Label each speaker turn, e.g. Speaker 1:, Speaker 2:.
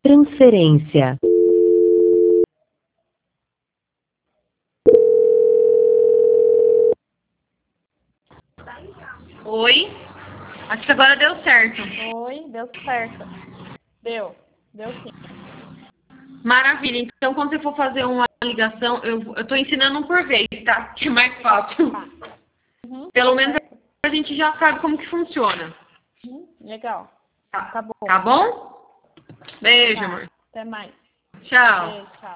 Speaker 1: Transferência.
Speaker 2: Oi? Acho que agora deu certo.
Speaker 3: Oi, deu certo. Deu sim.
Speaker 2: Maravilha. Então, quando você for fazer uma ligação, eu tô ensinando um por vez, tá? Que é mais fácil.
Speaker 3: Tá. Uhum,
Speaker 2: Pelo menos
Speaker 3: certo.
Speaker 2: a gente já sabe como que funciona.
Speaker 3: Legal. Tá bom.
Speaker 2: Tá bom? Beijo,
Speaker 3: Tá.
Speaker 2: amor.
Speaker 3: Até mais.
Speaker 2: Tchau.
Speaker 3: Beijo, tchau.